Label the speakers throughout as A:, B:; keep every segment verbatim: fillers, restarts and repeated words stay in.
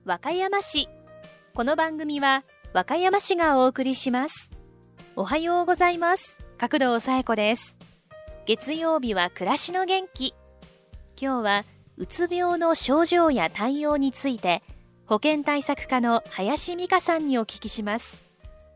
A: 和歌山市。この番組は和歌山市がお送りします。おはようございます。角堂紗恵子です。月曜日は暮らしの元気。今日はうつ病の症状や対応について保健対策課の林美香さんにお聞きします。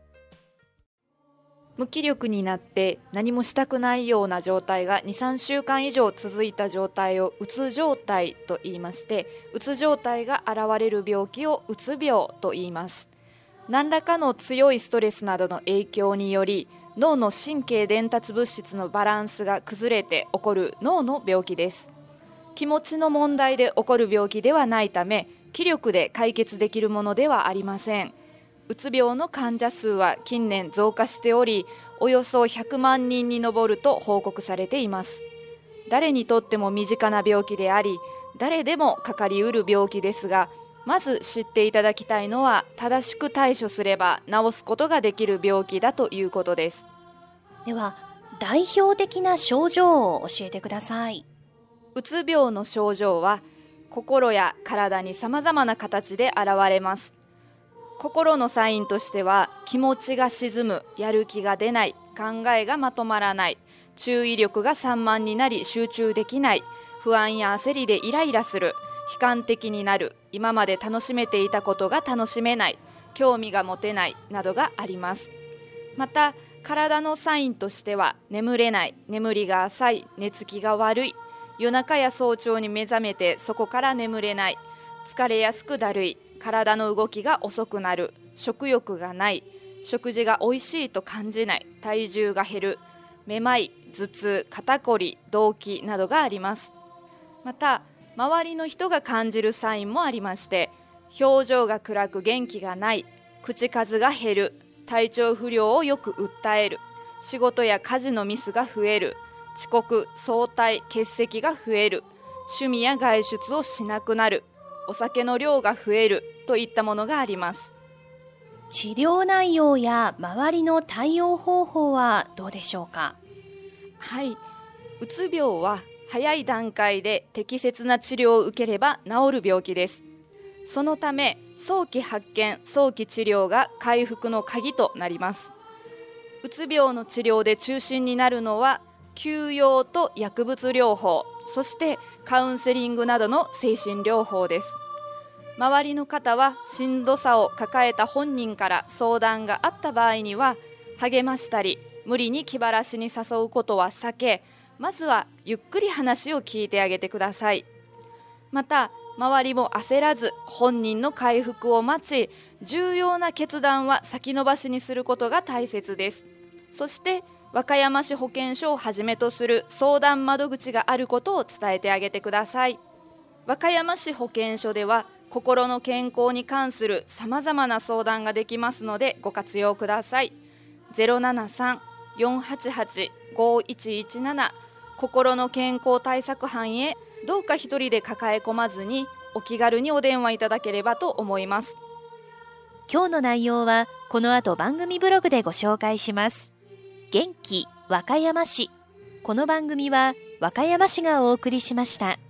B: 無気力になって何もしたくないような状態が にさんしゅうかん以上続いた状態をうつ状態と言いまして、うつ状態が現れる病気をうつ病と言います。何らかの強いストレスなどの影響により脳の神経伝達物質のバランスが崩れて起こる脳の病気です。気持ちの問題で起こる病気ではないため、気力で解決できるものではありません。うつ病の患者数は近年増加しており、およそひゃくまんにんに上ると報告されています。誰にとっても身近な病気であり、誰でもかかりうる病気ですが、まず知っていただきたいのは、正しく対処すれば治すことができる病気だということです。
A: では、代表的な症状を教えてください。
B: うつ病の症状は、心や体にさまざまな形で現れます。心のサインとしては、気持ちが沈む、やる気が出ない、考えがまとまらない、注意力が散漫になり集中できない、不安や焦りでイライラする、悲観的になる、今まで楽しめていたことが楽しめない、興味が持てないなどがあります。また、体のサインとしては、眠れない、眠りが浅い、寝つきが悪い、夜中や早朝に目覚めてそこから眠れない、疲れやすくだるい、体の動きが遅くなる、食欲がない、食事がおいしいと感じない、体重が減る、めまい、頭痛、肩こり、動悸などがあります。また、周りの人が感じるサインもありまして、表情が暗く元気がない、口数が減る、体調不良をよく訴える、仕事や家事のミスが増える、遅刻、早退、欠席が増える、趣味や外出をしなくなる、お酒の量が増えるといったものがあります。
A: 治療内容や周りの対応方法はどうでしょうか。
B: はい、うつ病は早い段階で適切な治療を受ければ治る病気です。そのため、早期発見、早期治療が回復の鍵となります。うつ病の治療で中心になるのは、休養と薬物療法、そしてカウンセリングなどの精神療法です。周りの方はしんどさを抱えた本人から相談があった場合には、励ましたり無理に気晴らしに誘うことは避け、まずはゆっくり話を聞いてあげてください。また、周りも焦らず本人の回復を待ち、重要な決断は先延ばしにすることが大切です。そして和歌山市保健所をはじめとする相談窓口があることを伝えてあげてください。和歌山市保健所では、心の健康に関するさまざまな相談ができますのでご活用ください。 ゼロななさん よんはちはち ごいちいちなな 心の健康対策班へどうか一人で抱え込まずにお気軽にお電話いただければと思います。
A: 今日の内容はこの後番組ブログでご紹介します。元気和歌山市。この番組は和歌山市がお送りしました。